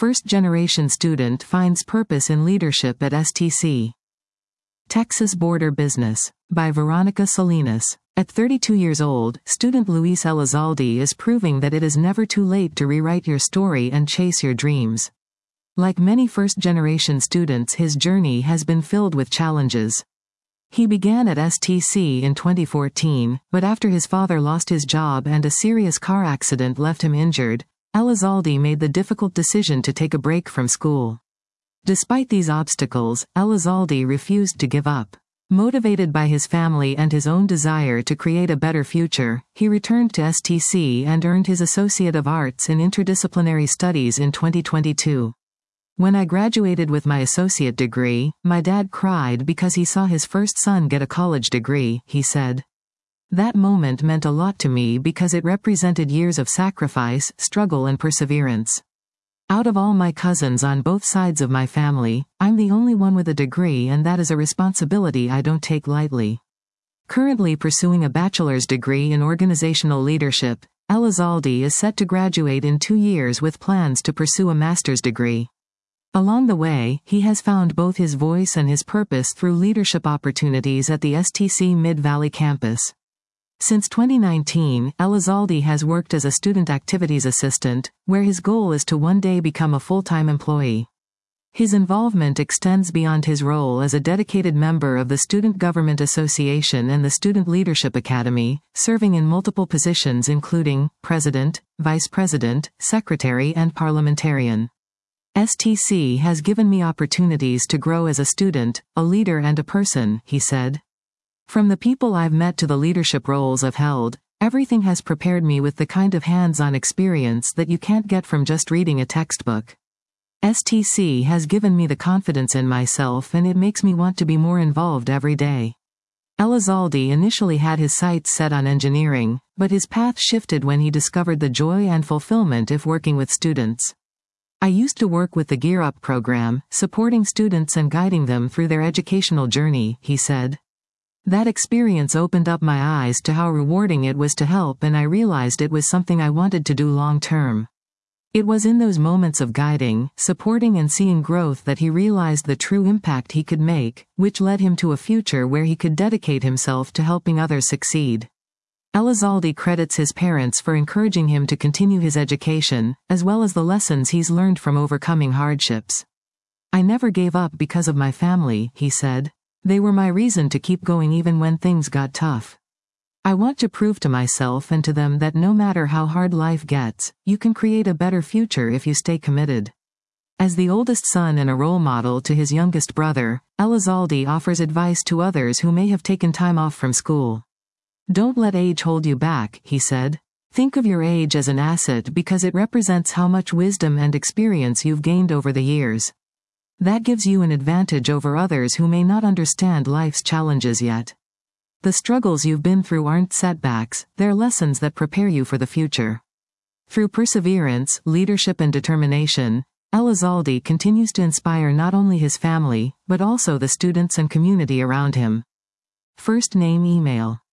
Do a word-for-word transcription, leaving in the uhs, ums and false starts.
First-generation student finds purpose in leadership at S T C. Texas Border Business. By Veronica Salinas. At thirty-two years old, student Luis Elizalde is proving that it is never too late to rewrite your story and chase your dreams. Like many first-generation students, his journey has been filled with challenges. He began at S T C in twenty fourteen, but after his father lost his job and a serious car accident left him injured, Elizalde made the difficult decision to take a break from school. Despite these obstacles, Elizalde refused to give up. Motivated by his family and his own desire to create a better future, he returned to S T C and earned his Associate of Arts in Interdisciplinary Studies in twenty twenty-two. When I graduated with my associate degree, my dad cried because he saw his first son get a college degree, he said. That moment meant a lot to me because it represented years of sacrifice, struggle and perseverance. Out of all my cousins on both sides of my family, I'm the only one with a degree, and that is a responsibility I don't take lightly. Currently pursuing a bachelor's degree in organizational leadership, Elizalde is set to graduate in two years with plans to pursue a master's degree. Along the way, he has found both his voice and his purpose through leadership opportunities at the S T C Mid-Valley campus. Since twenty nineteen, Elizalde has worked as a student activities assistant, where his goal is to one day become a full-time employee. His involvement extends beyond his role as a dedicated member of the Student Government Association and the Student Leadership Academy, serving in multiple positions including president, vice president, secretary and parliamentarian. S T C has given me opportunities to grow as a student, a leader and a person, he said. From the people I've met to the leadership roles I've held, everything has prepared me with the kind of hands-on experience that you can't get from just reading a textbook. S T C has given me the confidence in myself, and it makes me want to be more involved every day. Elizalde initially had his sights set on engineering, but his path shifted when he discovered the joy and fulfillment of working with students. I used to work with the Gear Up program, supporting students and guiding them through their educational journey, he said. That experience opened up my eyes to how rewarding it was to help, and I realized it was something I wanted to do long term. It was in those moments of guiding, supporting and seeing growth that he realized the true impact he could make, which led him to a future where he could dedicate himself to helping others succeed. Elizalde credits his parents for encouraging him to continue his education, as well as the lessons he's learned from overcoming hardships. I never gave up because of my family, he said. They were my reason to keep going even when things got tough. I want to prove to myself and to them that no matter how hard life gets, you can create a better future if you stay committed. As the oldest son and a role model to his youngest brother, Elizalde offers advice to others who may have taken time off from school. Don't let age hold you back, he said. Think of your age as an asset because it represents how much wisdom and experience you've gained over the years. That gives you an advantage over others who may not understand life's challenges yet. The struggles you've been through aren't setbacks, they're lessons that prepare you for the future. Through perseverance, leadership and determination, Elizalde continues to inspire not only his family, but also the students and community around him. First name email.